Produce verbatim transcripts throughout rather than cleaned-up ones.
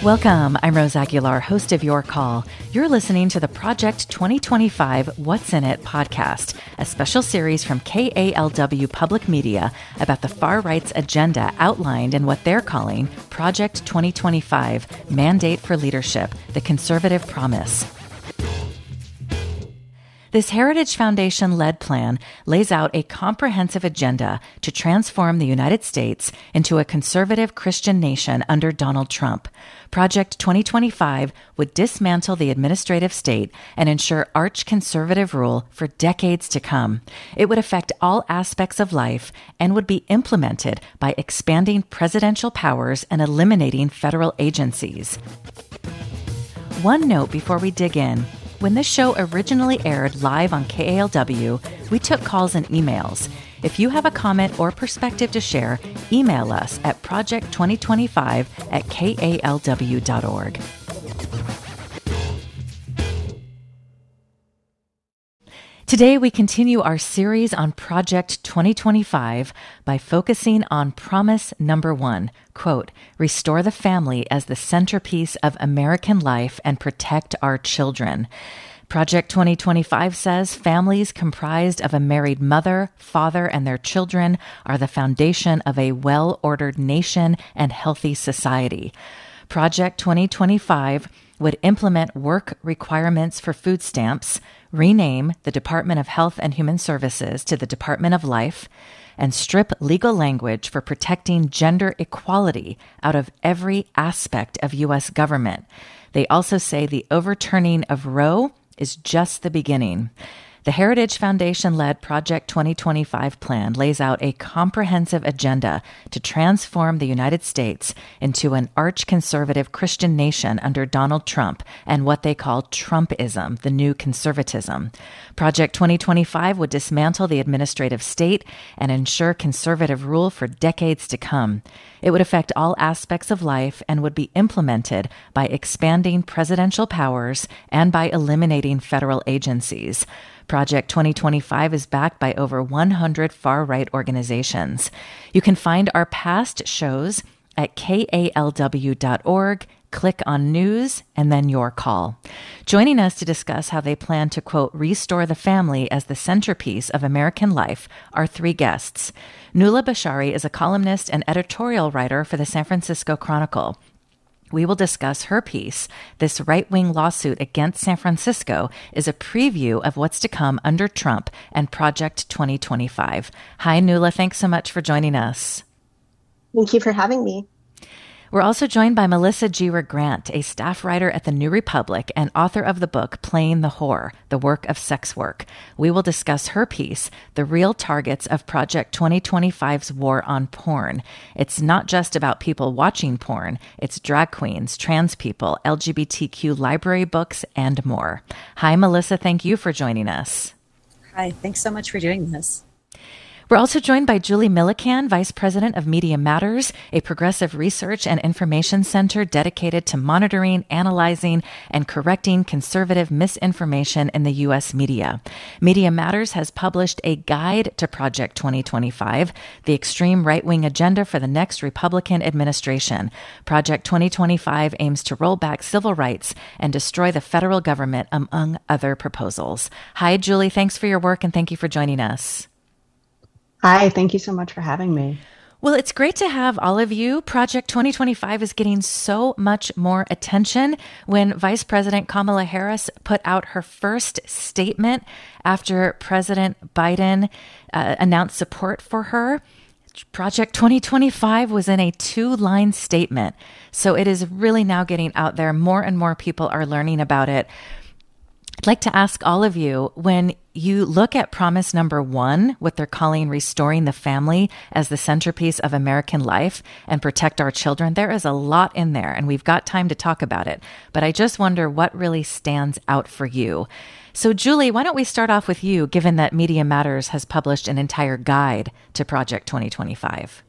Welcome. I'm Rose Aguilar, host of Your Call. You're listening to the Project twenty twenty-five What's in It podcast, a special series from K A L W Public Media about the far right's agenda outlined in what they're calling Project twenty twenty-five Mandate for Leadership, the Conservative Promise. This Heritage Foundation-led plan lays out a comprehensive agenda to transform the United States into a conservative Christian nation under Donald Trump. Project twenty twenty-five would dismantle the administrative state and ensure arch-conservative rule for decades to come. It would affect all aspects of life and would be implemented by expanding presidential powers and eliminating federal agencies. One note before we dig in. When this show originally aired live on K A L W, we took calls and emails. If you have a comment or perspective to share, email us at project twenty twenty-five at K A L W dot org. Today, we continue our series on Project twenty twenty-five by focusing on promise number one, quote, restore the family as the centerpiece of American life and protect our children. Project twenty twenty-five says families comprised of a married mother, father, and their children are the foundation of a well-ordered nation and healthy society. Project twenty twenty-five would implement work requirements for food stamps, rename the Department of Health and Human Services to the Department of Life, and strip legal language for protecting gender equality out of every aspect of U S government. They also say the overturning of Roe is just the beginning. The Heritage Foundation-led Project twenty twenty-five plan lays out a comprehensive agenda to transform the United States into an arch-conservative Christian nation under Donald Trump and what they call Trumpism, the new conservatism. Project twenty twenty-five would dismantle the administrative state and ensure conservative rule for decades to come. It would affect all aspects of life and would be implemented by expanding presidential powers and by eliminating federal agencies. Project twenty twenty-five is backed by over one hundred far-right organizations. You can find our past shows at K A L W dot org. Click on News and then Your Call. Joining us to discuss how they plan to, quote, restore the family as the centerpiece of American life are three guests. Nuala Bashari is a columnist and editorial writer for the San Francisco Chronicle. We will discuss her piece. This right-wing lawsuit against San Francisco is a preview of what's to come under Trump and Project twenty twenty-five. Hi, Nuala. Thanks so much for joining us. Thank you for having me. We're also joined by Melissa Jewer Grant, a staff writer at the New Republic and author of the book Playing the Whore, The Work of Sex Work. We will discuss her piece, The Real Targets of Project twenty twenty-five's War on Porn. It's not just about people watching porn. It's drag queens, trans people, L G B T Q library books, and more. Hi, Melissa. Thank you for joining us. Hi. Thanks so much for doing this. We're also joined by Julie Millican, Vice President of Media Matters, a progressive research and information center dedicated to monitoring, analyzing, and correcting conservative misinformation in the U S media. Media Matters has published a guide to Project twenty twenty-five, the extreme right-wing agenda for the next Republican administration. Project twenty twenty-five aims to roll back civil rights and destroy the federal government, among other proposals. Hi, Julie. Thanks for your work, and thank you for joining us. Hi, thank you so much for having me. Well, it's great to have all of you. Project twenty twenty-five is getting so much more attention. When Vice President Kamala Harris put out her first statement after President Biden uh, announced support for her, Project twenty twenty-five was in a two-line statement. So it is really now getting out there. More and more people are learning about it. I'd like to ask all of you, when you look at promise number one, what they're calling restoring the family as the centerpiece of American life and protect our children, there is a lot in there, and we've got time to talk about it. But I just wonder what really stands out for you. So, Julie, why don't we start off with you, given that Media Matters has published an entire guide to Project twenty twenty-five?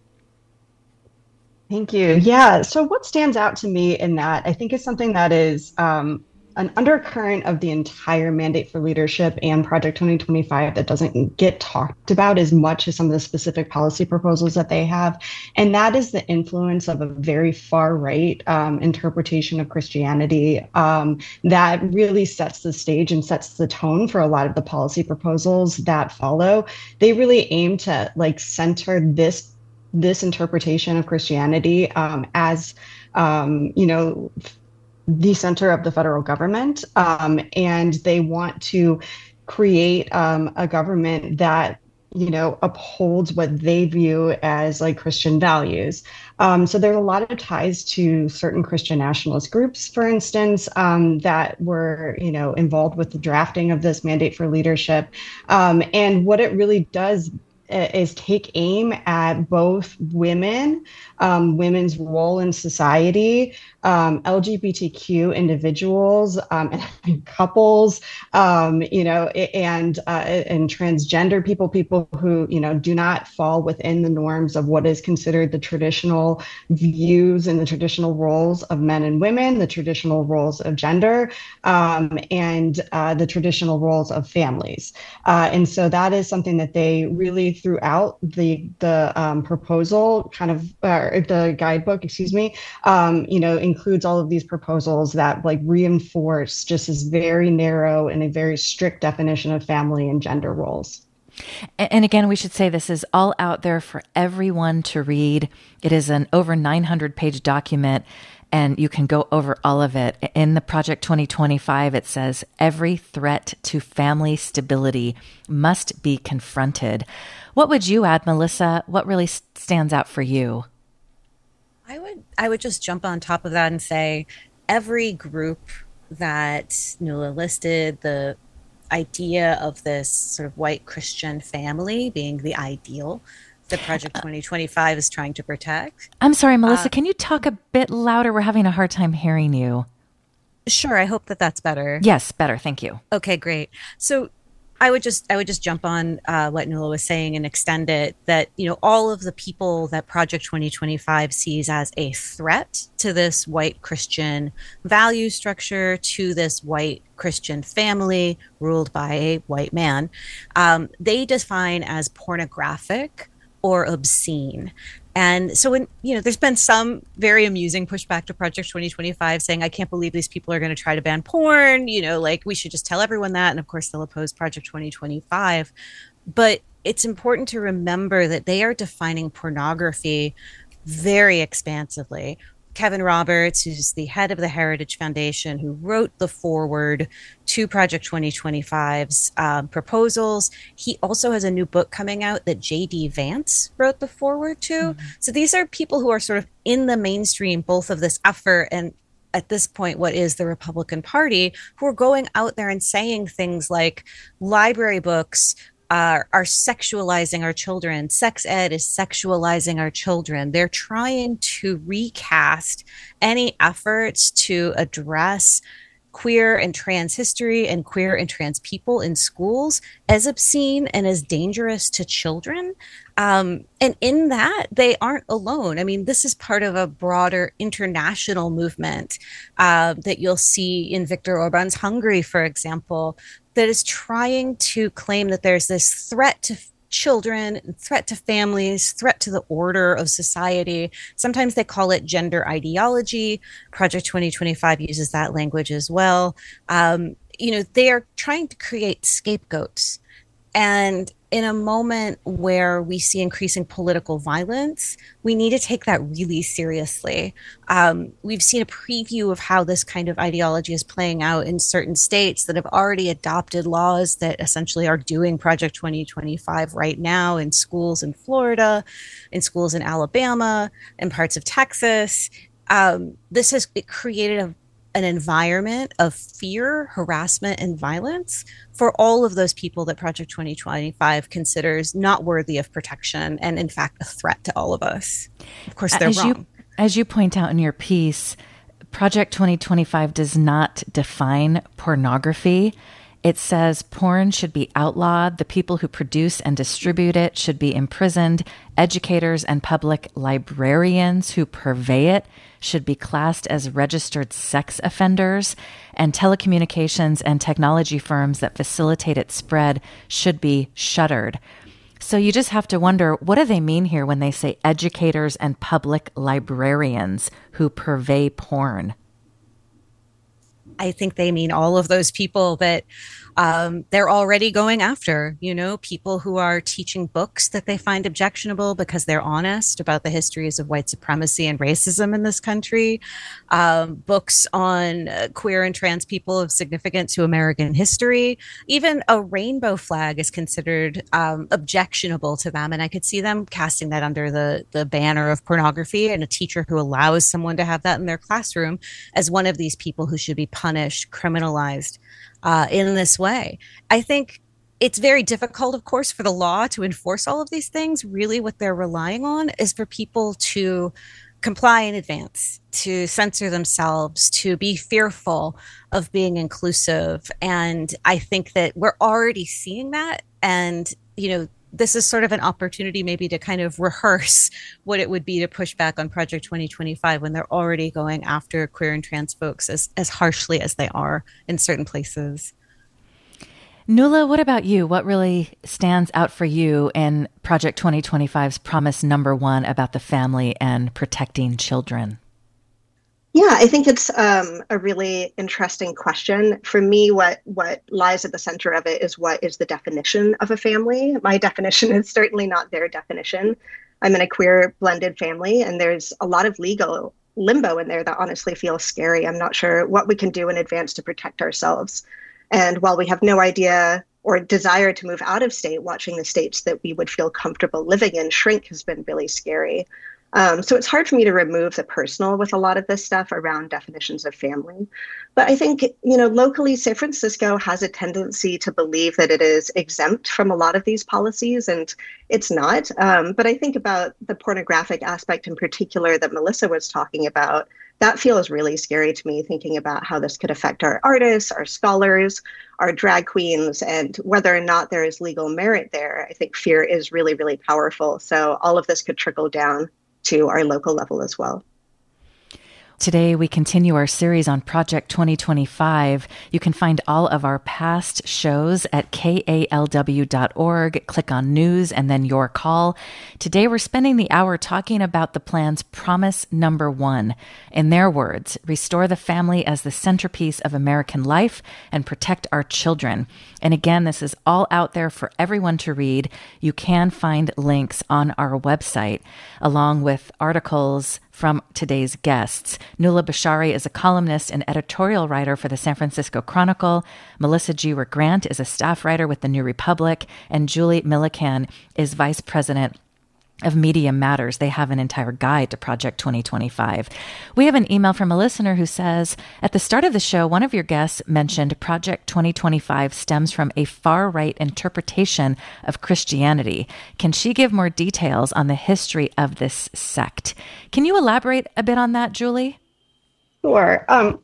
Thank you. Yeah. So what stands out to me in that, I think, is something that is um, an undercurrent of the entire Mandate for Leadership and Project twenty twenty-five that doesn't get talked about as much as some of the specific policy proposals that they have. And that is the influence of a very far right um, interpretation of Christianity um, that really sets the stage and sets the tone for a lot of the policy proposals that follow. They really aim to like center this this interpretation of Christianity um, as, um, you know, the center of the federal government. Um, and they want to create um, a government that, you know, upholds what they view as like Christian values. Um, so there's a lot of ties to certain Christian nationalist groups, for instance, um, that were, you know, involved with the drafting of this Mandate for Leadership. Um, and what it really does is take aim at both women, um, women's role in society, um, L G B T Q individuals, um, and couples, um, you know, and uh, and transgender people, people who, you know, do not fall within the norms of what is considered the traditional views and the traditional roles of men and women, the traditional roles of gender, um, and uh, the traditional roles of families. Uh, and so that is something that they really throughout the the um, proposal, kind of uh, the guidebook, excuse me, um, you know, includes all of these proposals that like reinforce just this very narrow and a very strict definition of family and gender roles. And again, we should say this is all out there for everyone to read. It is an over nine hundred page document, and you can go over all of it. In the Project twenty twenty-five, it says, every threat to family stability must be confronted. What would you add, Melissa? What really stands out for you? I would I would just jump on top of that and say every group that Nuala listed, the idea of this sort of white Christian family being the ideal that Project twenty twenty-five is trying to protect. I'm sorry, Melissa, uh, can you talk a bit louder? We're having a hard time hearing you. Sure, I hope that that's better. Yes, better. Thank you. Okay, great. So I would just I would just jump on uh, what Nuala was saying and extend it that, you know, all of the people that Project twenty twenty-five sees as a threat to this white Christian value structure, to this white Christian family ruled by a white man, um, they define as pornographic or obscene. And so when, you know, there's been some very amusing pushback to Project twenty twenty-five saying, I can't believe these people are going to try to ban porn, you know, like we should just tell everyone that. And of course, they'll oppose Project twenty twenty-five. But it's important to remember that they are defining pornography very expansively. Kevin Roberts, who's the head of the Heritage Foundation, who wrote the foreword to Project twenty twenty-five's um, proposals. He also has a new book coming out that J D Vance wrote the foreword to. Mm-hmm. So these are people who are sort of in the mainstream, both of this effort and at this point, what is the Republican Party, who are going out there and saying things like library books Uh, are sexualizing our children. Sex ed is sexualizing our children. They're trying to recast any efforts to address queer and trans history and queer and trans people in schools as obscene and as dangerous to children. Um, and in that, they aren't alone. I mean, this is part of a broader international movement uh, that you'll see in Viktor Orban's Hungary, for example, that is trying to claim that there's this threat to children, threat to families, threat to the order of society. Sometimes they call it gender ideology. Project twenty twenty-five uses that language as well. Um, you know, they are trying to create scapegoats. And in a moment where we see increasing political violence, we need to take that really seriously. Um, we've seen a preview of how this kind of ideology is playing out in certain states that have already adopted laws that essentially are doing Project twenty twenty-five right now in schools in Florida, in schools in Alabama, in parts of Texas. Um, this has it created a an environment of fear, harassment, and violence for all of those people that Project twenty twenty-five considers not worthy of protection and, in fact, a threat to all of us. Of course, they're as wrong. You, as you point out in your piece, Project twenty twenty-five does not define pornography. It says porn should be outlawed. The people who produce and distribute it should be imprisoned. Educators and public librarians who purvey it should be classed as registered sex offenders. And telecommunications and technology firms that facilitate its spread should be shuttered. So you just have to wonder, what do they mean here when they say educators and public librarians who purvey porn? I think they mean all of those people that um, they're already going after, you know, people who are teaching books that they find objectionable because they're honest about the histories of white supremacy and racism in this country, um, books on uh, queer and trans people of significance to American history. Even a rainbow flag is considered um, objectionable to them. And I could see them casting that under the, the banner of pornography, and a teacher who allows someone to have that in their classroom as one of these people who should be punished, criminalized uh, in this way. I think it's very difficult, of course, for the law to enforce all of these things. Really, what they're relying on is for people to comply in advance, to censor themselves, to be fearful of being inclusive. And I think that we're already seeing that. And, you know, this is sort of an opportunity maybe to kind of rehearse what it would be to push back on Project twenty twenty-five when they're already going after queer and trans folks as, as harshly as they are in certain places. Nuala, what about you? What really stands out for you in Project twenty twenty-five's promise number one about the family and protecting children? Yeah, I think it's um, a really interesting question. For me, what what lies at the center of it is, what is the definition of a family? My definition is certainly not their definition. I'm in a queer blended family, and there's a lot of legal limbo in there that honestly feels scary. I'm not sure what we can do in advance to protect ourselves. And while we have no idea or desire to move out of state, watching the states that we would feel comfortable living in shrink has been really scary. Um, so it's hard for me to remove the personal with a lot of this stuff around definitions of family. But I think, you know, locally, San Francisco has a tendency to believe that it is exempt from a lot of these policies, and it's not. Um, but I think about the pornographic aspect in particular that Melissa was talking about. That feels really scary to me, thinking about how this could affect our artists, our scholars, our drag queens, and whether or not there is legal merit there. I think fear is really, really powerful. So all of this could trickle down to our local level as well. Today, we continue our series on Project twenty twenty-five. You can find all of our past shows at K A L W dot org. Click on News and then Your Call. Today, we're spending the hour talking about the plan's promise number one. In their words, restore the family as the centerpiece of American life and protect our children. And again, this is all out there for everyone to read. You can find links on our website, along with articles from today's guests. Nuala Bashari is a columnist and editorial writer for the San Francisco Chronicle. Melissa Jewer Grant is a staff writer with the New Republic. And Julie Millican is vice president of Media Matters. They have an entire guide to Project twenty twenty-five. We have an email from a listener who says, at the start of the show, one of your guests mentioned Project twenty twenty-five stems from a far-right interpretation of Christianity. Can she give more details on the history of this sect? Can you elaborate a bit on that, Julie? Sure. Um,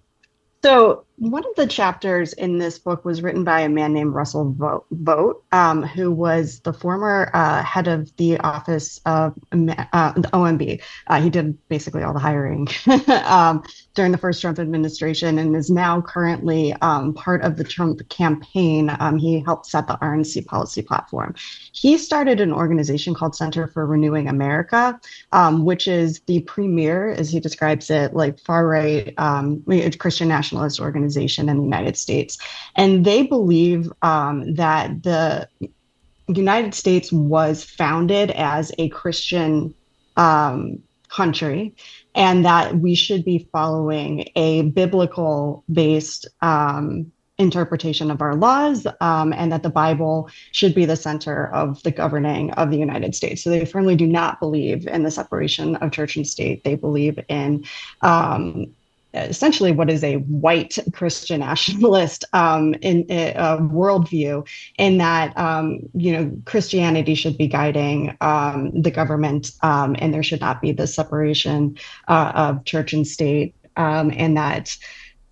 so one of the chapters in this book was written by a man named Russell Vogt, um, who was the former uh, head of the office of uh, the O M B. Uh, he did basically all the hiring um, during the first Trump administration, and is now currently um, part of the Trump campaign. Um, he helped set the R N C policy platform. He started an organization called Center for Renewing America, um, which is the premier, as he describes it, like far-right um, Christian nationalist organization in the United States. And they believe um, that the United States was founded as a Christian um, country, and that we should be following a biblical based um, interpretation of our laws, um, and that the Bible should be the center of the governing of the United States. So they firmly do not believe in the separation of church and state. They believe in um, essentially what is a white Christian nationalist um, in, in uh, worldview, in that um, you know Christianity should be guiding um, the government, um, and there should not be the separation uh, of church and state, um, and that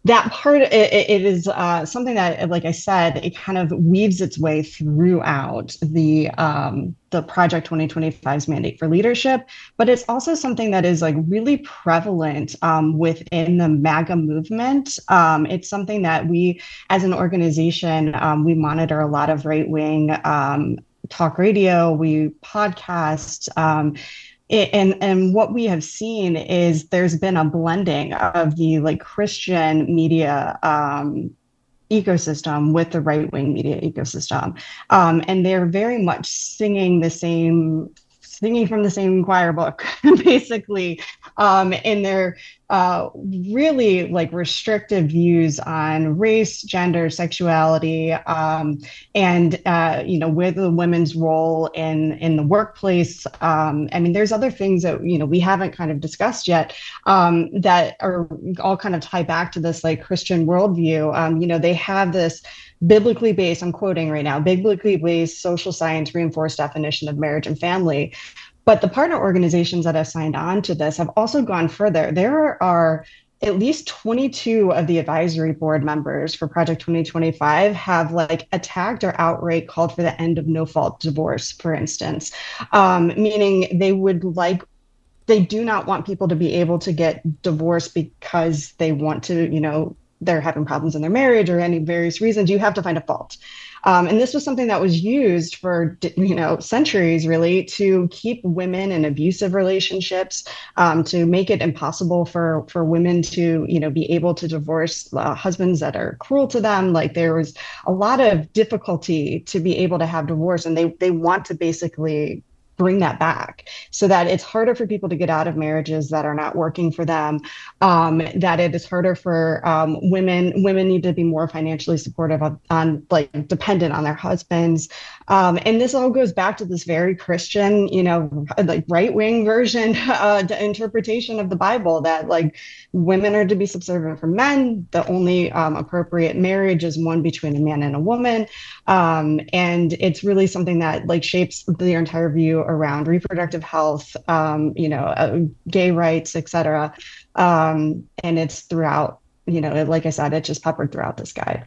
that part, it, it is uh, something that, like I said, it kind of weaves its way throughout the um, the Project twenty twenty-five's mandate for leadership, but it's also something that is like really prevalent um, within the MAGA movement. Um, it's something that we, as an organization, um, we monitor a lot of right wing um, talk radio, we podcast. Um, and and what we have seen is there's been a blending of the like Christian media um, ecosystem with the right wing media ecosystem, um, and they're very much singing the same, singing from the same choir book, basically, um, in their uh, really like restrictive views on race, gender, sexuality, um, and uh, you know, with the women's role in in the workplace. Um, I mean, there's other things that you know we haven't kind of discussed yet um, that are all kind of tie back to this like Christian worldview. Um, you know, they have this biblically based, I'm quoting right now, biblically based social science reinforced definition of marriage and family. But the partner organizations that have signed on to this have also gone further. There are at least twenty-two of the advisory board members for Project twenty twenty-five have like attacked or outright called for the end of no fault divorce, for instance, um, meaning they would like they do not want people to be able to get divorced because they want to, you know, they're having problems in their marriage or any various reasons. You have to find a fault. Um, and this was something that was used for, you know, centuries, really, to keep women in abusive relationships, um, to make it impossible for, for women to, you know, be able to divorce uh, husbands that are cruel to them. Like there was a lot of difficulty to be able to have divorce, and they they want to basically bring that back so that it's harder for people to get out of marriages that are not working for them, um, that it is harder for um, women. Women need to be more financially supportive of, on like dependent on their husbands. Um, and this all goes back to this very Christian, you know, like right wing version, uh, the interpretation of the Bible that like women are to be subservient for men. The only um, appropriate marriage is one between a man and a woman. Um, and it's really something that like shapes the entire view around reproductive health, um, you know, uh, gay rights, et cetera. Um, and it's throughout, you know, like I said, it's just peppered throughout this guide.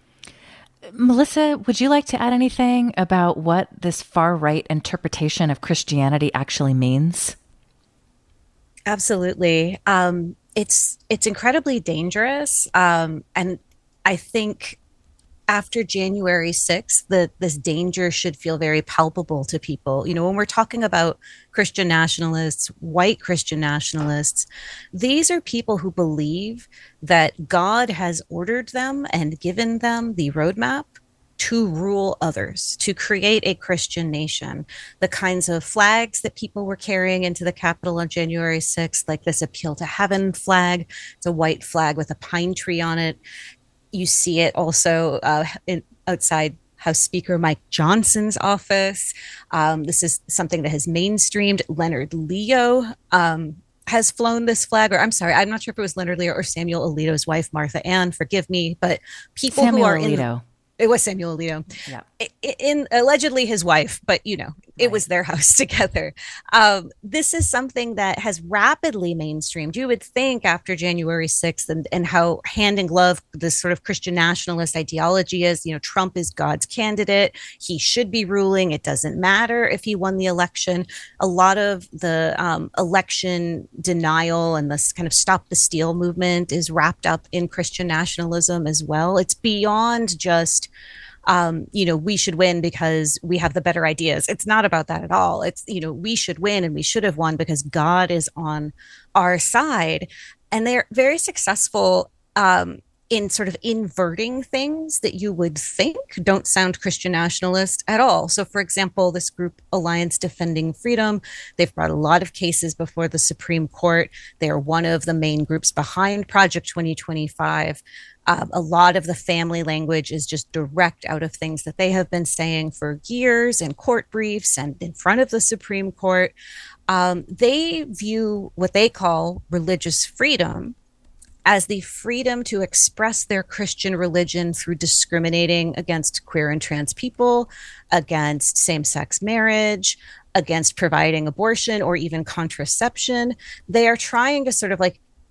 Melissa, would you like to add anything about what this far right interpretation of Christianity actually means? Absolutely. Um, it's it's incredibly dangerous. Um, and I think after January sixth, the, this danger should feel very palpable to people. You know, when we're talking about Christian nationalists, white Christian nationalists, these are people who believe that God has ordered them and given them the roadmap to rule others, to create a Christian nation. The kinds of flags that people were carrying into the Capitol on January sixth, like this Appeal to Heaven flag, it's a white flag with a pine tree on it. You see it also uh, in, outside House Speaker Mike Johnson's office. Um, this is something that has mainstreamed. Leonard Leo um, has flown this flag, or I'm sorry, I'm not sure if it was Leonard Leo or Samuel Alito's wife, Martha Ann, forgive me, but people Samuel who are Alito. in... It was Samuel Alito. Yeah. In, in allegedly his wife, but you know, it right. was their house together. Um, this is something that has rapidly mainstreamed. You would think after January sixth and, and how hand in glove this sort of Christian nationalist ideology is, you know, Trump is God's candidate. He should be ruling. It doesn't matter if he won the election. A lot of the um, election denial and this kind of stop the steal movement is wrapped up in Christian nationalism as well. It's beyond just Um, you know, we should win because we have the better ideas. It's not about that at all. It's, you know, we should win and we should have won because God is on our side. And they're very successful um, in sort of inverting things that you would think don't sound Christian nationalist at all. So, for example, this group Alliance Defending Freedom, they've brought a lot of cases before the Supreme Court. They are one of the main groups behind Project twenty twenty-five. Um, a lot of the family language is just direct out of things that they have been saying for years in court briefs and in front of the Supreme Court. Um, they view what they call religious freedom as the freedom to express their Christian religion through discriminating against queer and trans people, against same-sex marriage, against providing abortion or even contraception. They are trying to sort of like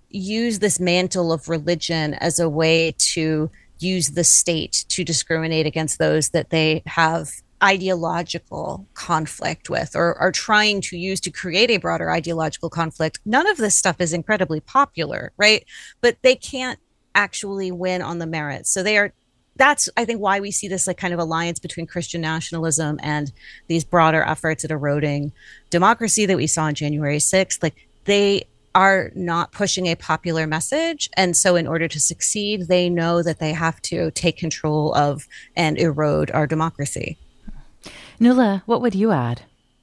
use this mantle of religion as a way to use the state to discriminate against those that they have ideological conflict with, or are trying to use to create a broader ideological conflict. None of this stuff is incredibly popular, right? But they can't actually win on the merits. So they are, that's, I think, why we see this like kind of alliance between Christian nationalism and these broader efforts at eroding democracy that we saw on January sixth. Like, they are not pushing a popular message. And so in order to succeed, they know that they have to take control of and erode our democracy. Nuala, what would you add?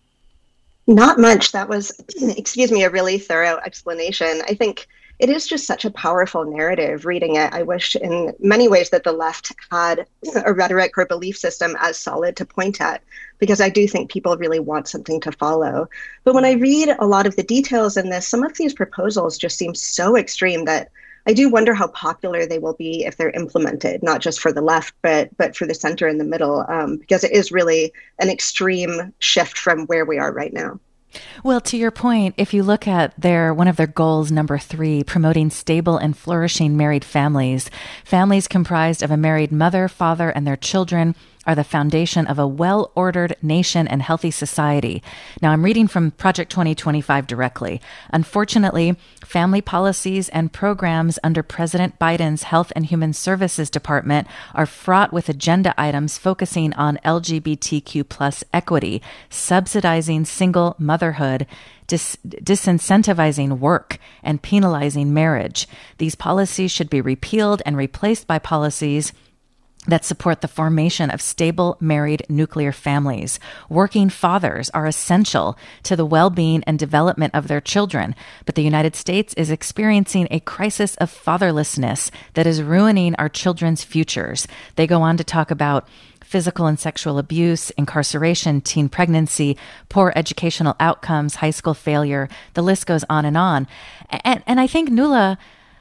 Not much. That was, excuse me, a really thorough explanation. I think it is just such a powerful narrative reading it. I wish in many ways that the left had a rhetoric or belief system as solid to point at, because I do think people really want something to follow. But when I read a lot of the details in this, some of these proposals just seem so extreme that I do wonder how popular they will be if they're implemented, not just for the left, but but for the center and the middle, um, because it is really an extreme shift from where we are right now. Well, to your point, if you look at their one of their goals, number three, promoting stable and flourishing married families, families comprised of a married mother, father, and their children are the foundation of a well-ordered nation and healthy society. Now, I'm reading from Project twenty twenty-five directly. Unfortunately, family policies and programs under President Biden's Health and Human Services Department are fraught with agenda items focusing on L G B T Q plus equity, subsidizing single motherhood, Dis- disincentivizing work, and penalizing marriage. These policies should be repealed and replaced by policies that support the formation of stable married nuclear families. Working fathers are essential to the well-being and development of their children, but the United States is experiencing a crisis of fatherlessness that is ruining our children's futures. They go on to talk about physical and sexual abuse, incarceration, teen pregnancy, poor educational outcomes, high school failure. The list goes on and on. And, and I think, Nuala,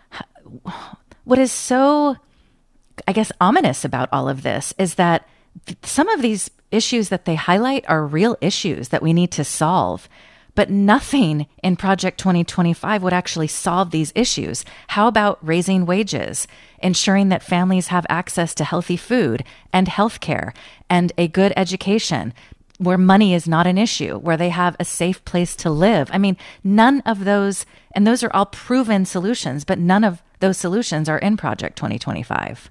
what is so, I guess, ominous about all of this is that some of these issues that they highlight are real issues that we need to solve. But nothing in Project twenty twenty-five would actually solve these issues. How about raising wages, ensuring that families have access to healthy food and health care and a good education where money is not an issue, where they have a safe place to live? I mean, none of those, and those are all proven solutions, but none of those solutions are in Project twenty twenty-five.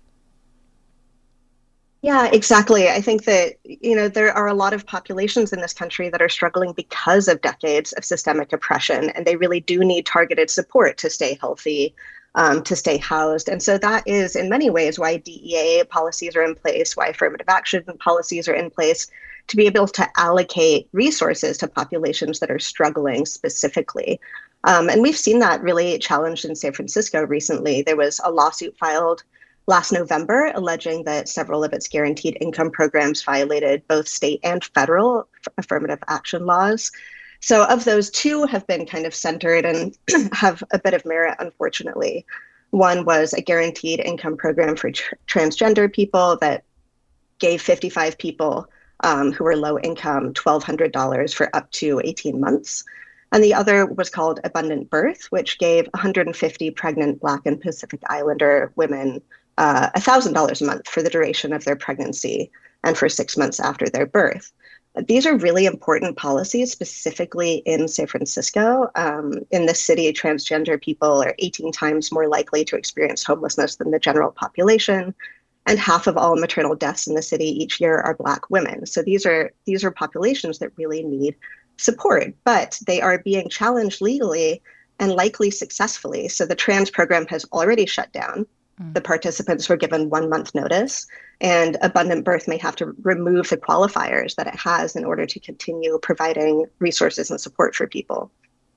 Yeah, exactly. I think that, you know, there are a lot of populations in this country that are struggling because of decades of systemic oppression, and they really do need targeted support to stay healthy, um, to stay housed. And so that is in many ways why D E A policies are in place, why affirmative action policies are in place, to be able to allocate resources to populations that are struggling specifically. Um, and we've seen that really challenged in San Francisco recently. There was a lawsuit filed last November, alleging that several of its guaranteed income programs violated both state and federal affirmative action laws. So of those, two have been kind of centered and have a bit of merit, unfortunately. One was a guaranteed income program for tr- transgender people that gave fifty-five people um, who were low income twelve hundred dollars for up to eighteen months. And the other was called Abundant Birth, which gave one hundred fifty pregnant Black and Pacific Islander women Uh, one thousand dollars a month for the duration of their pregnancy and for six months after their birth. These are really important policies, specifically in San Francisco. Um, in this city, transgender people are eighteen times more likely to experience homelessness than the general population, and half of all maternal deaths in the city each year are Black women. So these are these are populations that really need support, but they are being challenged legally and likely successfully. So the trans program has already shut down. The participants were given one month notice, and Abundant Birth may have to remove the qualifiers that it has in order to continue providing resources and support for people.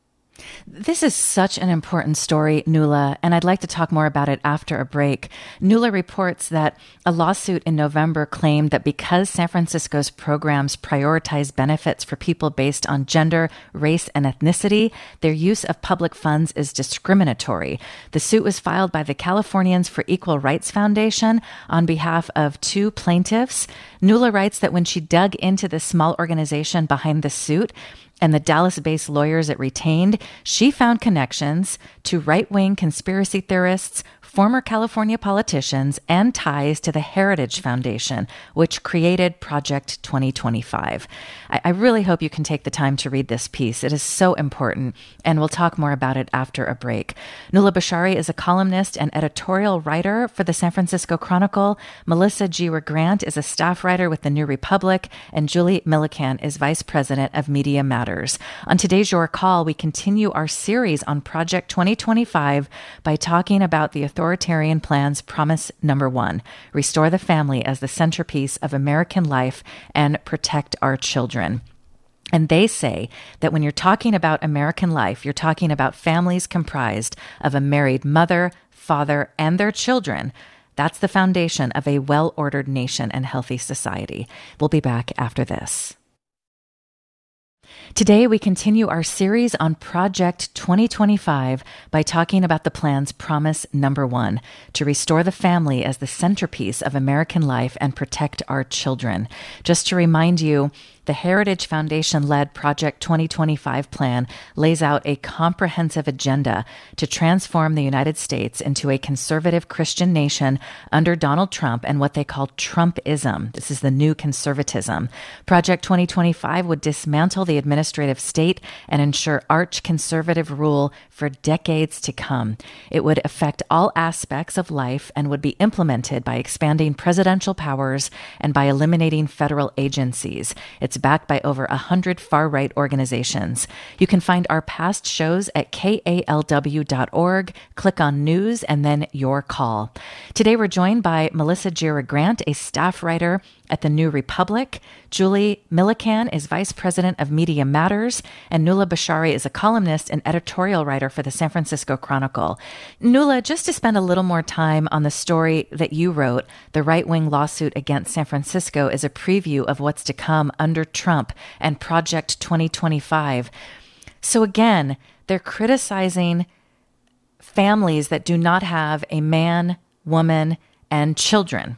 This is such an important story, Nuala, and I'd like to talk more about it after a break. Nuala reports that a lawsuit in November claimed that because San Francisco's programs prioritize benefits for people based on gender, race, and ethnicity, their use of public funds is discriminatory. The suit was filed by the Californians for Equal Rights Foundation on behalf of two plaintiffs. Nuala writes that when she dug into the small organization behind the suit, and the Dallas-based lawyers it retained, she found connections to right-wing conspiracy theorists, former California politicians, and ties to the Heritage Foundation, which created Project twenty twenty-five. I, I really hope you can take the time to read this piece. It is so important, and we'll talk more about it after a break. Nula Bashari is a columnist and editorial writer for the San Francisco Chronicle. Melissa Gira Grant is a staff writer with the New Republic, and Julie Millican is vice president of Media Matters. On today's Your Call, we continue our series on Project twenty twenty-five by talking about the authoritarian plan's promise number one: restore the family as the centerpiece of American life and protect our children. And they say that when you're talking about American life, you're talking about families comprised of a married mother, father, and their children. That's the foundation of a well-ordered nation and healthy society. We'll be back after this. Today, we continue our series on Project twenty twenty-five by talking about the plan's promise number one: to restore the family as the centerpiece of American life and protect our children. Just to remind you, the Heritage Foundation-led Project twenty twenty-five plan lays out a comprehensive agenda to transform the United States into a conservative Christian nation under Donald Trump and what they call Trumpism. This is the new conservatism. Project twenty twenty-five would dismantle the administrative state and ensure arch-conservative rule for decades to come. It would affect all aspects of life and would be implemented by expanding presidential powers and by eliminating federal agencies. It's backed by over one hundred far-right organizations. You can find our past shows at K A L W dot org. Click on News and then Your Call. Today we're joined by Melissa Gira Grant, a staff writer at the New Republic. Julie Millican is vice president of Media Matters, and Nula Bashari is a columnist and editorial writer for the San Francisco Chronicle. Nula, just to spend a little more time on the story that you wrote, the right-wing lawsuit against San Francisco is a preview of what's to come under Trump and Project twenty twenty-five. So again, they're criticizing families that do not have a man, woman, and children.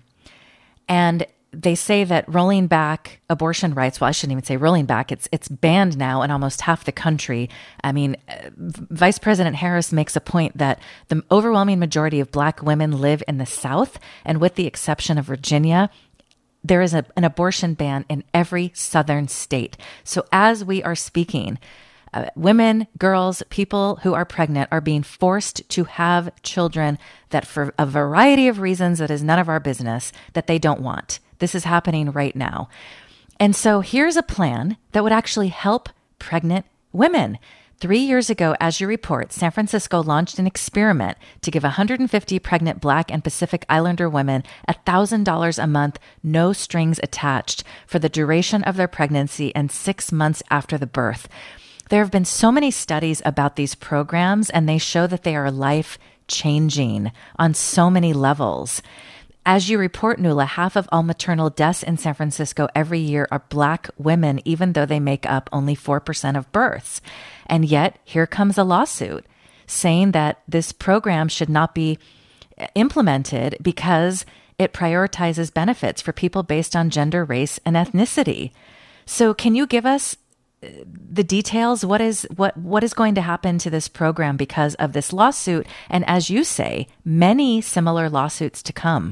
And they say that rolling back abortion rights, well, I shouldn't even say rolling back, it's it's banned now in almost half the country. I mean, uh, Vice President Harris makes a point that the overwhelming majority of Black women live in the South, and with the exception of Virginia, there is a, an abortion ban in every southern state. So as we are speaking, Uh, women, girls, people who are pregnant are being forced to have children that for a variety of reasons that is none of our business, that they don't want. This is happening right now. And so here's a plan that would actually help pregnant women. Three years ago, as you report, San Francisco launched an experiment to give one hundred fifty pregnant Black and Pacific Islander women one thousand dollars a month, no strings attached, for the duration of their pregnancy and six months after the birth. There have been so many studies about these programs, and they show that they are life-changing on so many levels. As you report, Nula, half of all maternal deaths in San Francisco every year are Black women, even though they make up only four percent of births. And yet, here comes a lawsuit saying that this program should not be implemented because it prioritizes benefits for people based on gender, race, and ethnicity. So can you give us the details? What is what what is going to happen to this program because of this lawsuit? And as you say, many similar lawsuits to come.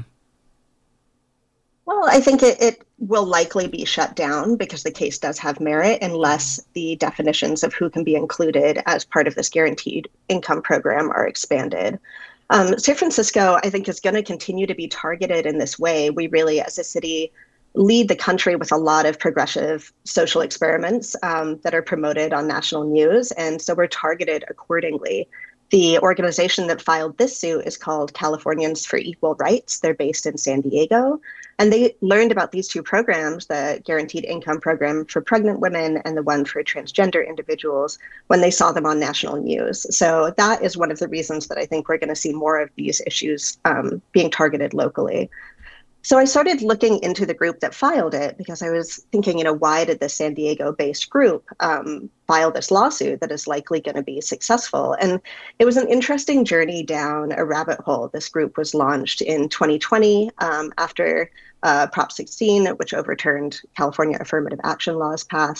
Well, I think it, it will likely be shut down because the case does have merit unless the definitions of who can be included as part of this guaranteed income program are expanded. Um, San Francisco, I think, is going to continue to be targeted in this way. We really, as a city, lead the country with a lot of progressive social experiments um, that are promoted on national news. And so we're targeted accordingly. The organization that filed this suit is called Californians for Equal Rights. They're based in San Diego. And they learned about these two programs, the Guaranteed Income Program for pregnant women and the one for transgender individuals, when they saw them on national news. So that is one of the reasons that I think we're going to see more of these issues um, being targeted locally. So I started looking into the group that filed it because I was thinking, you know, why did the San Diego-based group um, file this lawsuit that is likely going to be successful? And it was an interesting journey down a rabbit hole. This group was launched in twenty twenty um, after uh, Prop sixteen, which overturned California affirmative action laws passed.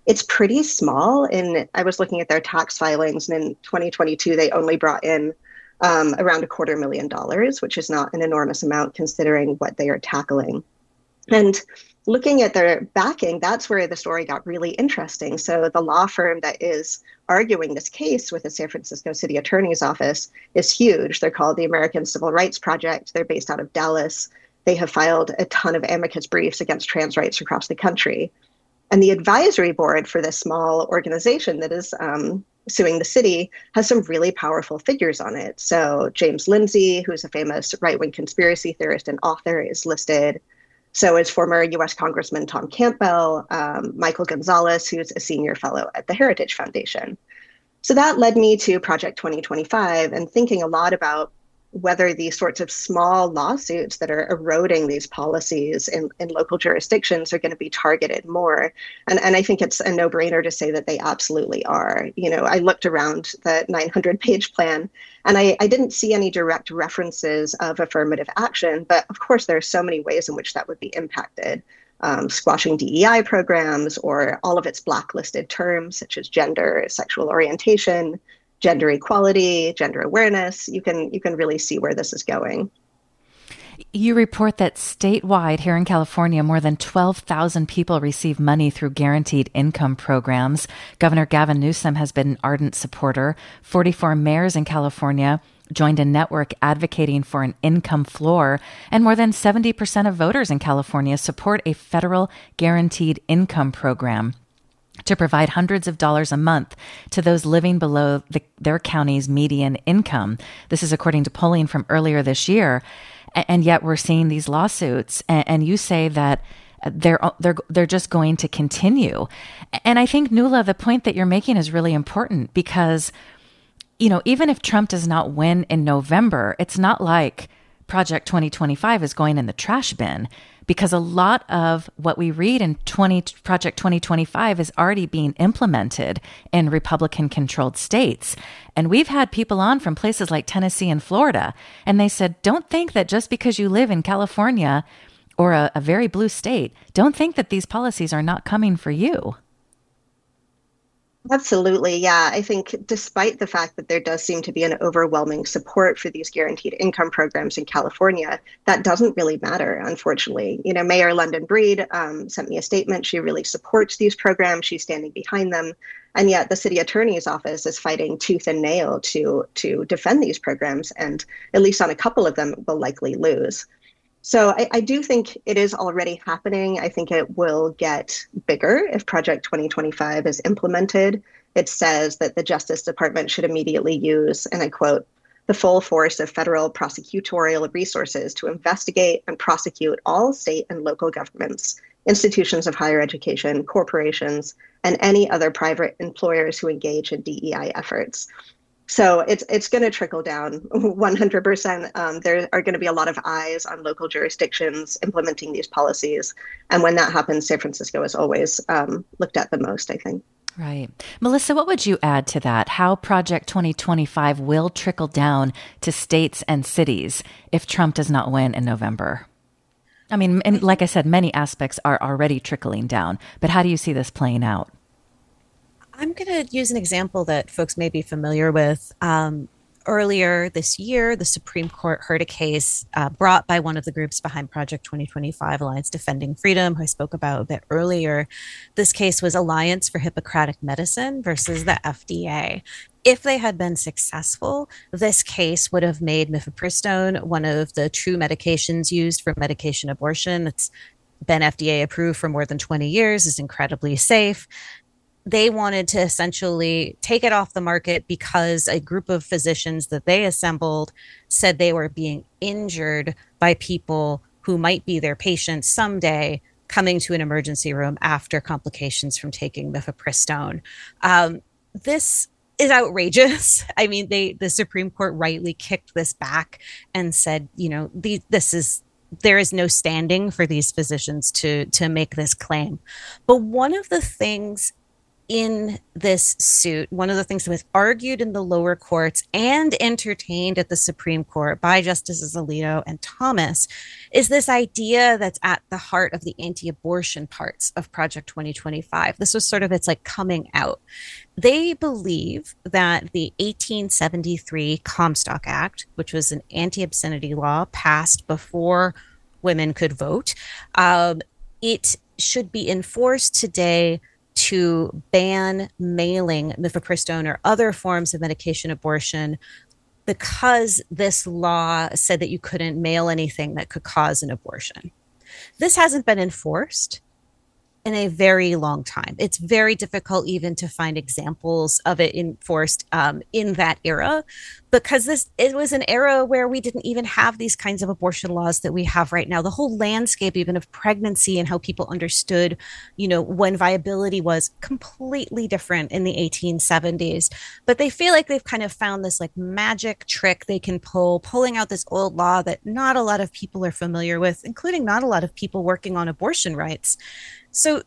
It's pretty small. And I was looking at their tax filings, and in twenty twenty-two, they only brought in um, around a quarter million dollars, which is not an enormous amount considering what they are tackling. And looking at their backing, that's where the story got really interesting. So the law firm that is arguing this case with the San Francisco City Attorney's Office is huge. They're called the American Civil Rights Project. They're based out of Dallas. They have filed a ton of amicus briefs against trans rights across the country. And the advisory board for this small organization that is um, suing the city has some really powerful figures on it. So James Lindsay, who's a famous right-wing conspiracy theorist and author, is listed. So is former U S Congressman Tom Campbell, um, Michael Gonzalez, who's a senior fellow at the Heritage Foundation. So that led me to Project twenty twenty-five and thinking a lot about whether these sorts of small lawsuits that are eroding these policies in, in local jurisdictions are going to be targeted more. And, and I think it's a no-brainer to say that they absolutely are. You know, I looked around the nine hundred page plan and I, I didn't see any direct references of affirmative action, but of course there are so many ways in which that would be impacted. Um, squashing D E I programs or all of its blacklisted terms such as gender, sexual orientation, gender equality, gender awareness. You can you can really see where this is going. You report that statewide here in California, more than twelve thousand people receive money through guaranteed income programs. Governor Gavin Newsom has been an ardent supporter. forty-four mayors in California joined a network advocating for an income floor, and more than seventy percent of voters in California support a federal guaranteed income program to provide hundreds of dollars a month to those living below the, their county's median income. This is according to polling from earlier this year. And yet we're seeing these lawsuits, and, and you say that they're they're they're just going to continue. And I think, Nuala, the point that you're making is really important because, you know, even if Trump does not win in November, it's not like Project twenty twenty-five is going in the trash bin, because a lot of what we read in twenty Project twenty twenty-five is already being implemented in Republican-controlled states. And we've had people on from places like Tennessee and Florida, and they said, don't think that just because you live in California or a, a very blue state, don't think that these policies are not coming for you. Absolutely. Yeah. I think despite the fact that there does seem to be an overwhelming support for these guaranteed income programs in California, that doesn't really matter, unfortunately. You know, Mayor London Breed um, sent me a statement. She really supports these programs. She's standing behind them. And yet the city attorney's office is fighting tooth and nail to, to defend these programs. And at least on a couple of them, will likely lose. So I, I do think it is already happening. I think it will get bigger if Project twenty twenty-five is implemented. It says that the Justice Department should immediately use, and I quote, the full force of federal prosecutorial resources to investigate and prosecute all state and local governments, institutions of higher education, corporations, and any other private employers who engage in D E I efforts. So it's it's going to trickle down one hundred percent. Um, there are going to be a lot of eyes on local jurisdictions implementing these policies. And when that happens, San Francisco is always um, looked at the most, I think. Right. Melissa, what would you add to that? How Project twenty twenty-five will trickle down to states and cities if Trump does not win in November? I mean, and like I said, many aspects are already trickling down. But how do you see this playing out? I'm going to use an example that folks may be familiar with. Um, earlier this year, the Supreme Court heard a case uh, brought by one of the groups behind Project twenty twenty-five, Alliance Defending Freedom, who I spoke about a bit earlier. This case was Alliance for Hippocratic Medicine versus the F D A. If they had been successful, this case would have made mifepristone one of the true medications used for medication abortion. It's been F D A approved for more than twenty years, is incredibly safe. They wanted to essentially take it off the market because a group of physicians that they assembled said they were being injured by people who might be their patients someday coming to an emergency room after complications from taking mifepristone. Um, this is outrageous. I mean, they the Supreme Court rightly kicked this back and said, you know, the, this is there is no standing for these physicians to to make this claim. But one of the things in this suit, one of the things that was argued in the lower courts and entertained at the Supreme Court by Justices Alito and Thomas is this idea that's at the heart of the anti-abortion parts of Project twenty twenty-five. This was sort of its like coming out. They believe that the eighteen seventy-three Comstock Act, which was an anti-obscenity law passed before women could vote, um, it should be enforced today to ban mailing mifepristone or other forms of medication abortion because this law said that you couldn't mail anything that could cause an abortion. This hasn't been enforced in a very long time. It's very difficult even to find examples of it enforced um, in that era, because this it was an era where we didn't even have these kinds of abortion laws that we have right now. The whole landscape even of pregnancy and how people understood, you know, when viability was completely different in the eighteen seventies. But they feel like they've kind of found this like magic trick they can pull, pulling out this old law that not a lot of people are familiar with, including not a lot of people working on abortion rights. So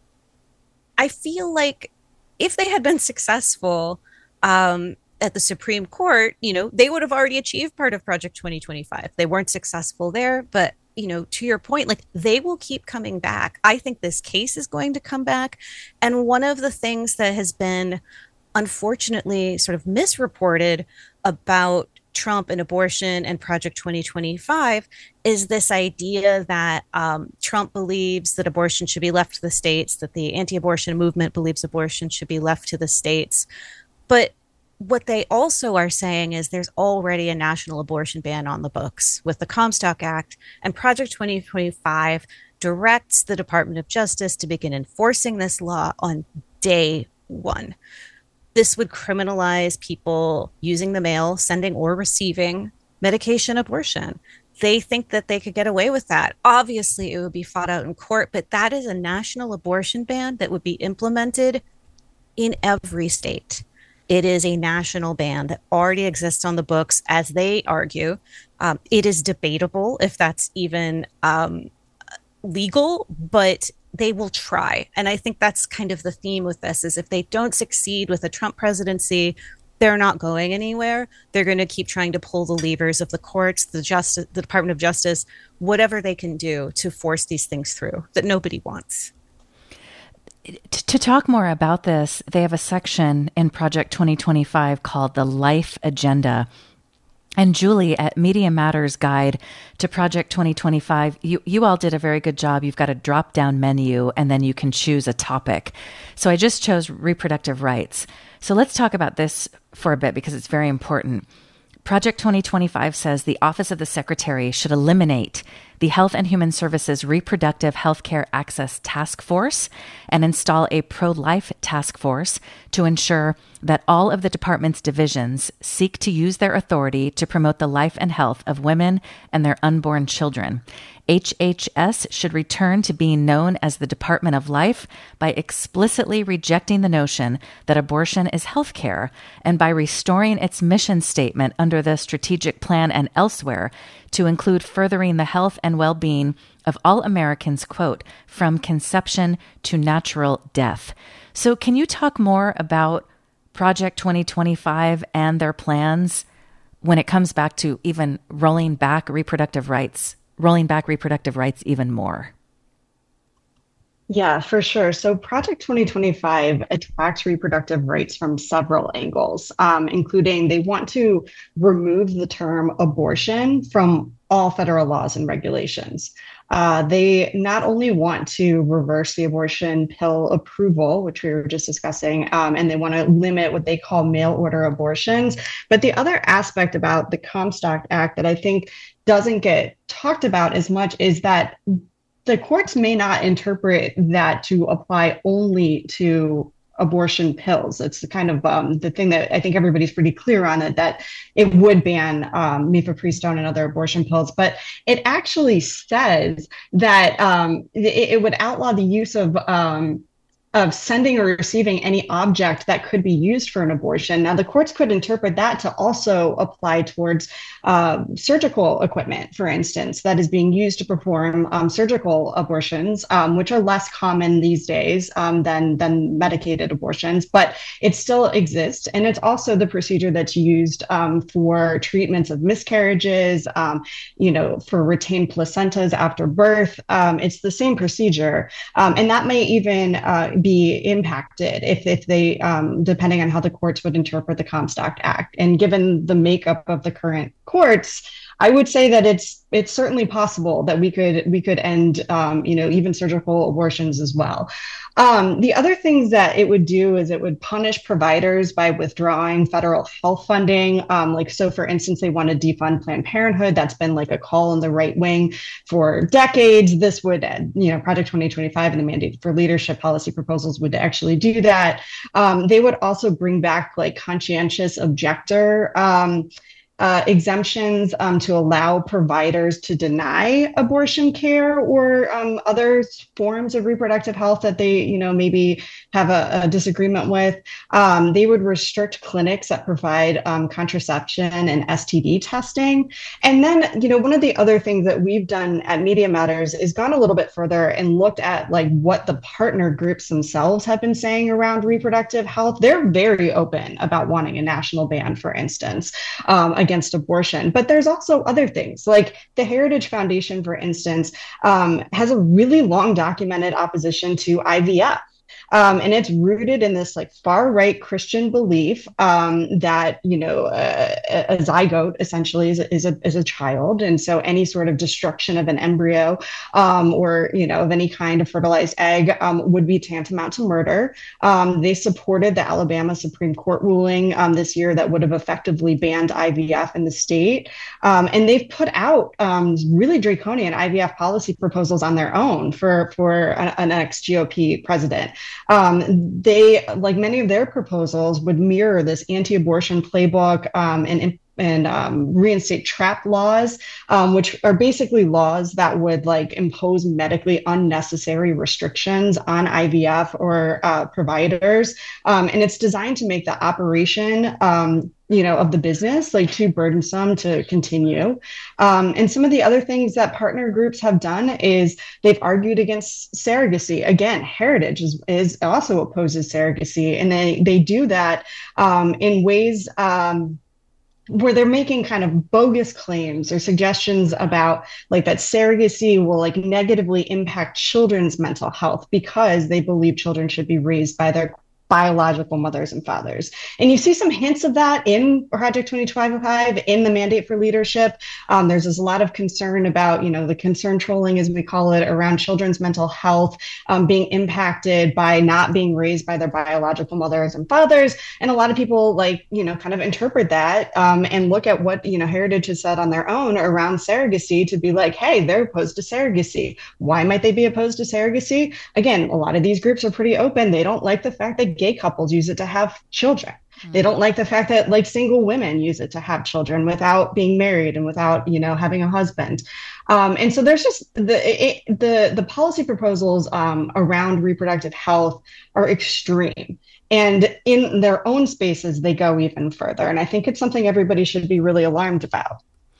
I feel like if they had been successful um, at the Supreme Court, you know, they would have already achieved part of Project twenty twenty-five. They weren't successful there, but, you know, to your point, like they will keep coming back. I think this case is going to come back. And one of the things that has been unfortunately sort of misreported about Trump and abortion and Project twenty twenty-five is this idea that um, Trump believes that abortion should be left to the states, that the anti-abortion movement believes abortion should be left to the states. But what they also are saying is there's already a national abortion ban on the books with the Comstock Act, and Project twenty twenty-five directs the Department of Justice to begin enforcing this law on day one. This would criminalize people using the mail, sending or receiving medication abortion. They think that they could get away with that. Obviously, it would be fought out in court, but that is a national abortion ban that would be implemented in every state. It is a national ban that already exists on the books, as they argue. Um, it is debatable if that's even um, legal, but they will try. And I think that's kind of the theme with this, is if they don't succeed with a Trump presidency, they're not going anywhere. They're going to keep trying to pull the levers of the courts, the justice, the Department of Justice, whatever they can do to force these things through that nobody wants. To talk more about this, they have a section in Project twenty twenty-five called the Life Agenda. And Julie, at Media Matters Guide to Project twenty twenty-five, you, you all did a very good job. You've got a drop-down menu, and then you can choose a topic. So I just chose reproductive rights. So let's talk about this for a bit because it's very important. Project twenty twenty-five says the Office of the Secretary should eliminate the Health and Human Services Reproductive Healthcare Access Task Force and install a pro-life task force to ensure that all of the department's divisions seek to use their authority to promote the life and health of women and their unborn children. H H S should return to being known as the Department of Life by explicitly rejecting the notion that abortion is healthcare, and by restoring its mission statement under the strategic plan and elsewhere to include furthering the health and well-being of all Americans, quote, from conception to natural death. So can you talk more about Project twenty twenty-five and their plans when it comes back to even rolling back reproductive rights? rolling back reproductive rights even more? Yeah, for sure. So Project twenty twenty-five attacks reproductive rights from several angles, um, including they want to remove the term abortion from all federal laws and regulations. Uh, they not only want to reverse the abortion pill approval, which we were just discussing, um, and they want to limit what they call mail order abortions. But the other aspect about the Comstock Act that I think doesn't get talked about as much is that the courts may not interpret that to apply only to abortion pills. It's the kind of um, the thing that I think everybody's pretty clear on it, that it would ban um, mifepristone and other abortion pills, but it actually says that um, it, it would outlaw the use of um, of sending or receiving any object that could be used for an abortion. Now, the courts could interpret that to also apply towards uh, surgical equipment, for instance, that is being used to perform um, surgical abortions, um, which are less common these days um, than, than medicated abortions, but it still exists. And it's also the procedure that's used um, for treatments of miscarriages, um, you know, for retained placentas after birth. Um, it's the same procedure. Um, and that may even uh, be impacted if, if they, um, depending on how the courts would interpret the Comstock Act. And given the makeup of the current courts, I would say that it's it's certainly possible that we could we could end um, you know, even surgical abortions as well. Um, the other things that it would do is it would punish providers by withdrawing federal health funding. Um, like, so for instance, they want to defund Planned Parenthood. That's been like a call in the right wing for decades. This would, you know, Project twenty twenty-five and the mandate for leadership policy proposals would actually do that. Um, they would also bring back like conscientious objector um, Uh, exemptions um, to allow providers to deny abortion care or um, other forms of reproductive health that they, you know, maybe have a, a disagreement with. Um, they would restrict clinics that provide um, contraception and S T D testing. And then, you know, one of the other things that we've done at Media Matters is gone a little bit further and looked at like what the partner groups themselves have been saying around reproductive health. They're very open about wanting a national ban, for instance. Um, against abortion. But there's also other things like the Heritage Foundation, for instance, um, has a really long documented opposition to I V F. Um, and it's rooted in this like far right Christian belief um, that, you know, uh, a zygote essentially is, is, a, is a child. And so any sort of destruction of an embryo um, or, you know, of any kind of fertilized egg um, would be tantamount to murder. Um, they supported the Alabama Supreme Court ruling um, this year that would have effectively banned I V F in the state. Um, and they've put out um, really draconian I V F policy proposals on their own for, for an, an ex-G O P president. Um, they, like many of their proposals, would mirror this anti-abortion playbook um, and and um, reinstate trap laws, um, which are basically laws that would like impose medically unnecessary restrictions on I V F or uh, providers. Um, and it's designed to make the operation um, you know, of the business, like too burdensome to continue. Um, and some of the other things that partner groups have done is they've argued against surrogacy. Again, Heritage is, is also opposes surrogacy, and they, they do that um, in ways um, where they're making kind of bogus claims or suggestions about like that surrogacy will like negatively impact children's mental health because they believe children should be raised by their biological mothers and fathers. And you see some hints of that in Project twenty twenty-five, in the mandate for leadership. Um, there's, there's a lot of concern about, you know, the concern trolling, as we call it, around children's mental health um, being impacted by not being raised by their biological mothers and fathers. And a lot of people like, you know, kind of interpret that um, and look at what, you know, Heritage has said on their own around surrogacy to be like, hey, they're opposed to surrogacy. Why might they be opposed to surrogacy? Again, a lot of these groups are pretty open. They don't like the fact that gay couples use it to have children. Mm-hmm. They don't like the fact that like single women use it to have children without being married and without, you know, having a husband. Um, and so there's just the it, the the policy proposals um, around reproductive health are extreme. And in their own spaces, they go even further. And I think it's something everybody should be really alarmed about.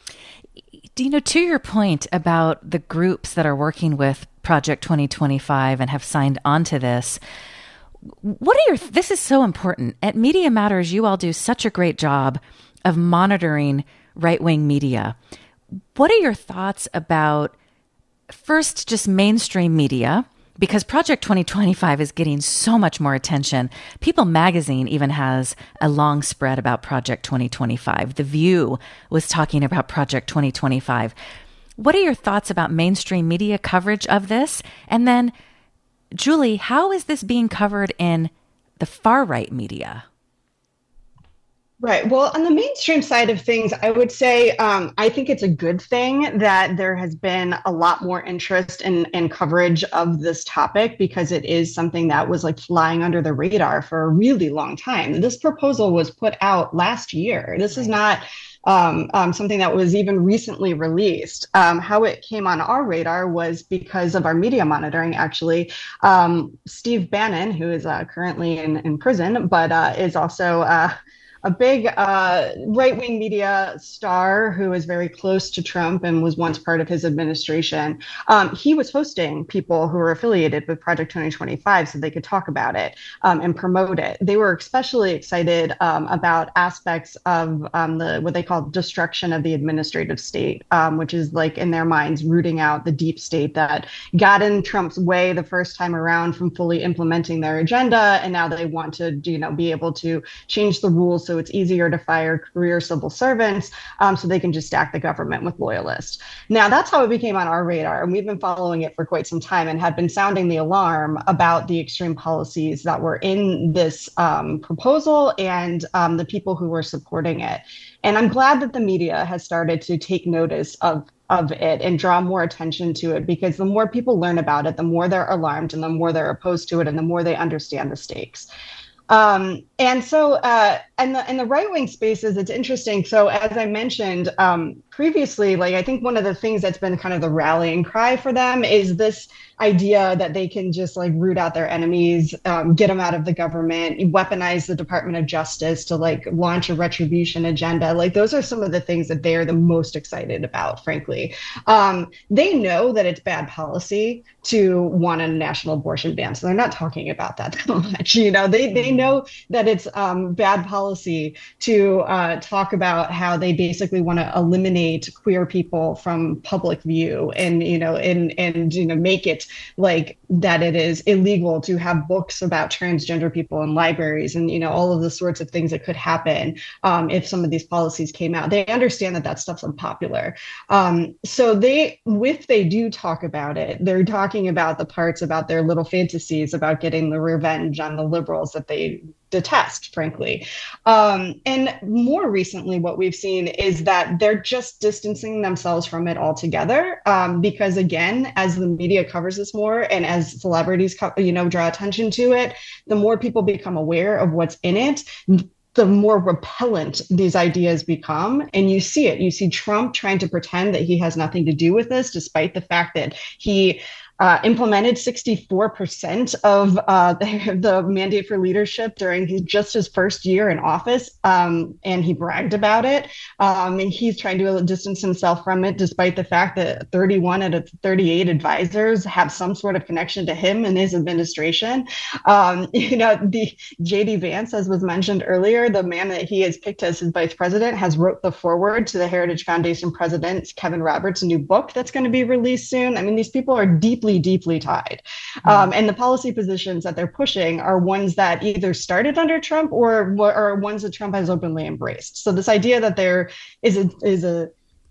You know, to your point about the groups that are working with Project twenty twenty-five and have signed on to this, what are your, this is so important. At Media Matters, you all do such a great job of monitoring right-wing media. What are your thoughts about, first, just mainstream media? Because Project twenty twenty-five is getting so much more attention. People Magazine even has a long spread about Project twenty twenty-five. The View was talking about Project twenty twenty-five. What are your thoughts about mainstream media coverage of this? And then, Julie, how is this being covered in the far-right media? Right. Well, on the mainstream side of things, I would say um, I think it's a good thing that there has been a lot more interest in, in coverage of this topic, because it is something that was like flying under the radar for a really long time. This proposal was put out last year. This is not um, um, something that was even recently released. Um, how it came on our radar was because of our media monitoring, actually. Um, Steve Bannon, who is uh, currently in, in prison, but uh, is also uh, a big uh, right-wing media star who is very close to Trump and was once part of his administration. Um, he was hosting people who were affiliated with Project twenty twenty-five so they could talk about it um, and promote it. They were especially excited um, about aspects of um, the what they call destruction of the administrative state, um, which is like in their minds rooting out the deep state that got in Trump's way the first time around from fully implementing their agenda, and now they want to, you know, be able to change the rules so it's easier to fire career civil servants um, so they can just stack the government with loyalists. Now, that's how it became on our radar, and we've been following it for quite some time and had been sounding the alarm about the extreme policies that were in this um, proposal and um, the people who were supporting it. And I'm glad that the media has started to take notice of of it and draw more attention to it, because the more people learn about it, the more they're alarmed and the more they're opposed to it and the more they understand the stakes. Um, and so, uh, and the, in the right-wing spaces, it's interesting. So as I mentioned, um, previously, like, I think one of the things that's been kind of the rallying cry for them is this idea that they can just like root out their enemies, um, get them out of the government, weaponize the Department of Justice to like launch a retribution agenda. Like, those are some of the things that they're the most excited about, frankly. Um, they know that it's bad policy to want a national abortion ban, so they're not talking about that that much. You know, they they know that it's um, bad policy to uh, talk about how they basically want to eliminate queer people from public view, and you know, and and you know, make it like that it is illegal to have books about transgender people in libraries, and you know, all of the sorts of things that could happen um, if some of these policies came out. They understand that that stuff's unpopular, um, so they, if they do talk about it, they're talking about the parts about their little fantasies about getting the revenge on the liberals that they detest, frankly. Um, and more recently, what we've seen is that they're just distancing themselves from it altogether. Um, because again, as the media covers this more and as celebrities, co- you know, draw attention to it, the more people become aware of what's in it, the more repellent these ideas become. And you see it. You see Trump trying to pretend that he has nothing to do with this, despite the fact that he Uh, implemented sixty-four percent of uh, the, the mandate for leadership during his, just his first year in office, um, and he bragged about it. Um, and he's trying to distance himself from it, despite the fact that thirty-one out of thirty-eight advisors have some sort of connection to him and his administration. Um, you know, the J D Vance, as was mentioned earlier, the man that he has picked as his vice president, has wrote the foreword to the Heritage Foundation president Kevin Roberts' new book that's going to be released soon. I mean, these people are deeply deeply tied. Um, and the policy positions that they're pushing are ones that either started under Trump or are ones that Trump has openly embraced. So this idea that there is a, is a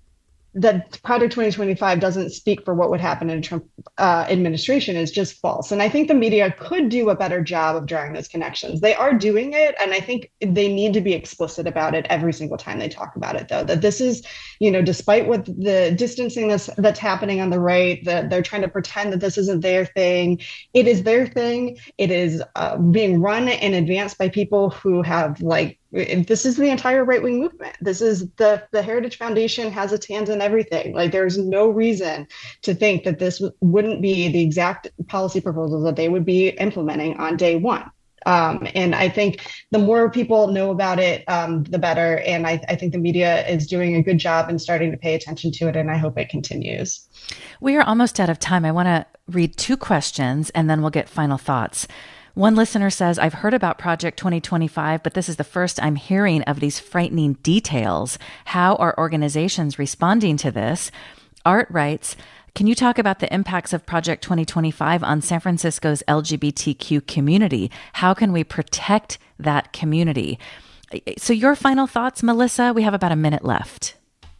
that Project twenty twenty-five doesn't speak for what would happen in a Trump uh, administration is just false. And I think the media could do a better job of drawing those connections. They are doing it, and I think they need to be explicit about it every single time they talk about it, though, that this is, you know, despite what the distancing that's, that's happening on the right, that they're trying to pretend that this isn't their thing. It is their thing. It is uh, being run and advanced by people who have, like, this is the entire right-wing movement. This is the, the Heritage Foundation has its hands in everything. Like, there's no reason to think that this w- wouldn't be the exact policy proposals that they would be implementing on day one. Um, and I think the more people know about it, um, the better. And I, I think the media is doing a good job in starting to pay attention to it, and I hope it continues. We are almost out of time. I want to read two questions, and then we'll get final thoughts. One listener says, I've heard about Project twenty twenty-five, but this is the first I'm hearing of these frightening details. How are organizations responding to this? Art writes, can you talk about the impacts of Project twenty twenty-five on San Francisco's L G B T Q community? How can we protect that community? So your final thoughts, Melissa? We have about a minute left.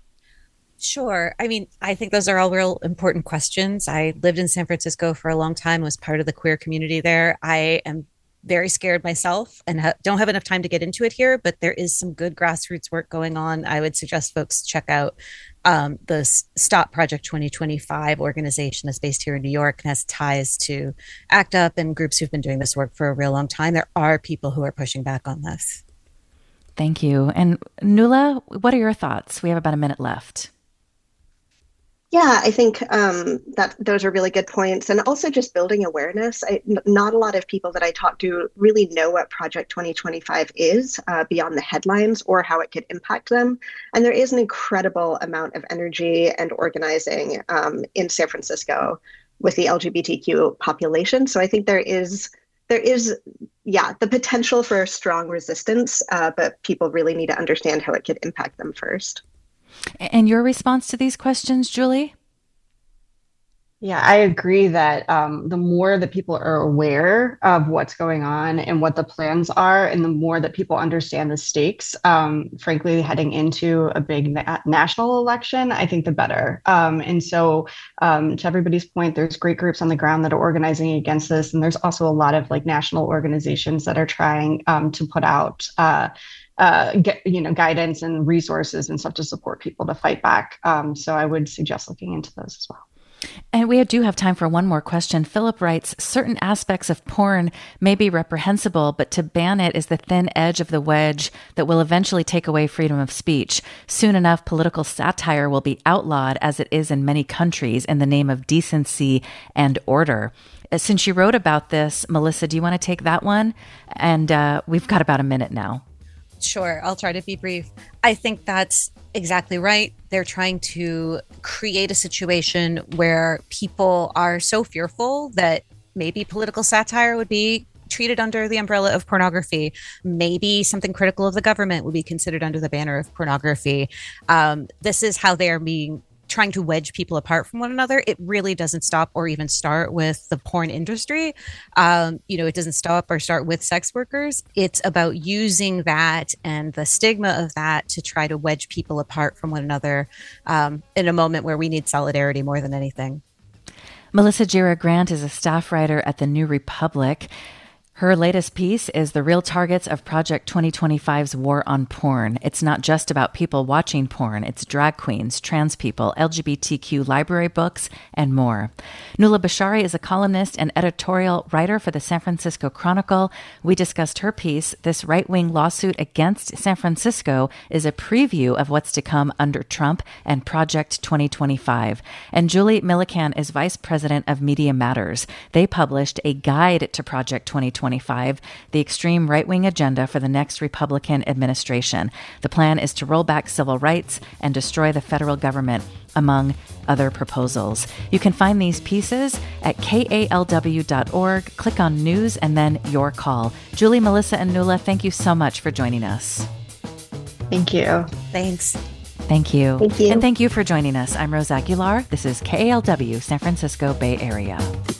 Sure. I mean, I think those are all real important questions. I lived in San Francisco for a long time, was part of the queer community there. I am very scared myself and ha- don't have enough time to get into it here, but there is some good grassroots work going on. I would suggest folks check out um, the S- Stop Project twenty twenty-five organization that's based here in New York and has ties to ACT UP and groups who've been doing this work for a real long time. There are people who are pushing back on this. Thank you. And Nuala, what are your thoughts? We have about a minute left. Yeah, I think um, that those are really good points. And also just building awareness. I, n- not a lot of people that I talk to really know what Project twenty twenty-five is uh, beyond the headlines or how it could impact them. And there is an incredible amount of energy and organizing um, in San Francisco with the L G B T Q population. So I think there is, there is, yeah, the potential for strong resistance, uh, but people really need to understand how it could impact them first. And your response to these questions, Julie? Yeah, I agree that um, the more that people are aware of what's going on and what the plans are, and the more that people understand the stakes, um, frankly, heading into a big na- national election, I think the better. Um, and so, um, to everybody's point, there's great groups on the ground that are organizing against this, and there's also a lot of like national organizations that are trying um, to put out. Uh, uh, get, you know, guidance and resources and stuff to support people to fight back. Um, so I would suggest looking into those as well. And we do have time for one more question. Philip writes, certain aspects of porn may be reprehensible, but to ban it is the thin edge of the wedge that will eventually take away freedom of speech. Soon enough, political satire will be outlawed, as it is in many countries, in the name of decency and order. Since you wrote about this, Melissa, do you want to take that one? And uh, we've got about a minute now. Sure, I'll try to be brief. I think that's exactly right. They're trying to create a situation where people are so fearful that maybe political satire would be treated under the umbrella of pornography. Maybe something critical of the government would be considered under the banner of pornography. Um, this is how they are being trying to wedge people apart from one another. It really doesn't stop or even start with the porn industry. Um, you know, it doesn't stop or start with sex workers. It's about using that and the stigma of that to try to wedge people apart from one another um, in a moment where we need solidarity more than anything. Melissa Gira Grant is a staff writer at the New Republic. Her latest piece is The Real Targets of Project twenty twenty-five's War on Porn. It's not just about people watching porn. It's drag queens, trans people, L G B T Q library books, and more. Nuala Bashari is a columnist and editorial writer for the San Francisco Chronicle. We discussed her piece. This right-wing lawsuit against San Francisco is a preview of what's to come under Trump and Project twenty twenty-five. And Julie Millican is vice president of Media Matters. They published a guide to Project twenty twenty-five. The extreme right-wing agenda for the next Republican administration. The plan is to roll back civil rights and destroy the federal government, among other proposals. You can find these pieces at K A L W dot org. Click on News and then Your Call. Julie, Melissa, and Nuala, thank you so much for joining us. Thank you. Thanks. Thank you. Thank you. And thank you for joining us. I'm Rose Aguilar. This is K A L W, San Francisco Bay Area.